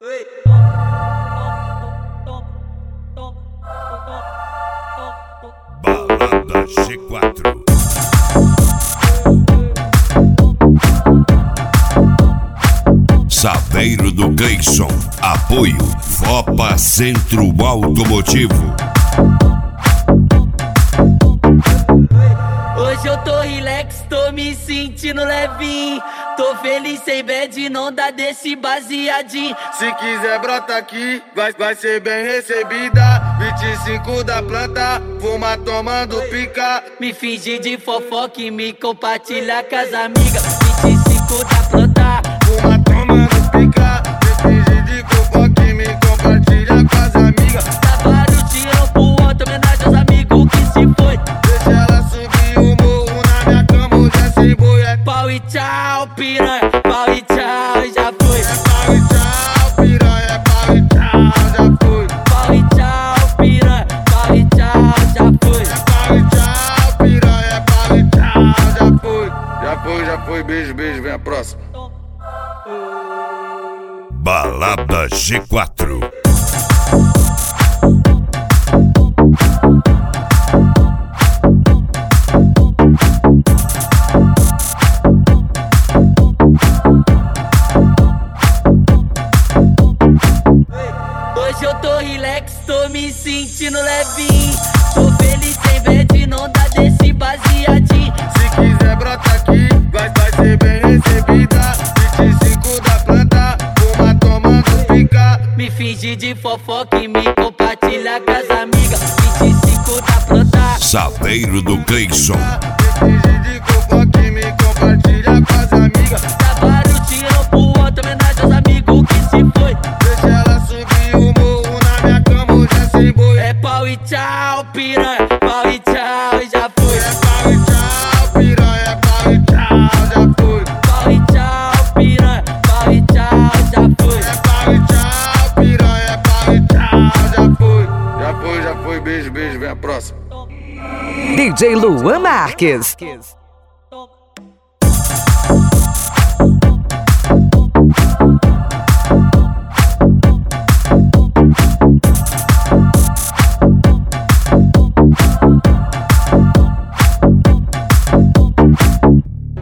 Balada G4. Saveiro do Cleison. Apoio Fopa Centro Automotivo. Hoje eu tô relax, tô me sentindo levinho. Tô feliz sem bad, não dá desse baseadinho. Se quiser brota aqui, vai ser bem recebida. 25 da planta, fuma tomando pica. Me finge de fofoca e me compartilha com as amigas. 25 da planta, fuma tomando pica. Me finge de fofoca e me compartilha com as amigas. Dá vários tiros pro outro, homenagem aos amigos que se foi. Deixa ela subir o morro na minha cama, hoje é sem boi. É pau e tchau, piranha, pau e tchau, já foi. É pau e tchau, piranha, é pau e tchau, já foi. Pau e tchau, piranha, pau e tchau, já foi. É pau e tchau, piranha, é pau e tchau, já foi. Já foi, beijo, beijo, vem a próxima. Balada G4. Hoje eu tô relax, tô me sentindo levinho. Tô feliz sem bad, não dá desse baseadinho. Se quiser brota aqui, vai ser bem recebida. 25 da planta, fuma tomando pica. Me finge de fofoca e me compartilha com as amigas. 25 da planta, Saveiro do Cleison. Me finge de fofoca e me compartilha com as amigas. dá vários tiros pro outro, homenagem aos amigos que se foi. Deixa ela subir o morro na minha cama, hoje é sem boi. É pau e tchau, piranha, pau e tchau, já foi. É pau e tchau, piranha, é pau e tchau, já foi. Pau e tchau, piranha, pau e tchau, já foi. É pau e tchau, piranha, é pau e tchau, já foi. Já foi, beijo, beijo, vem a próxima. DJ Luan Marques.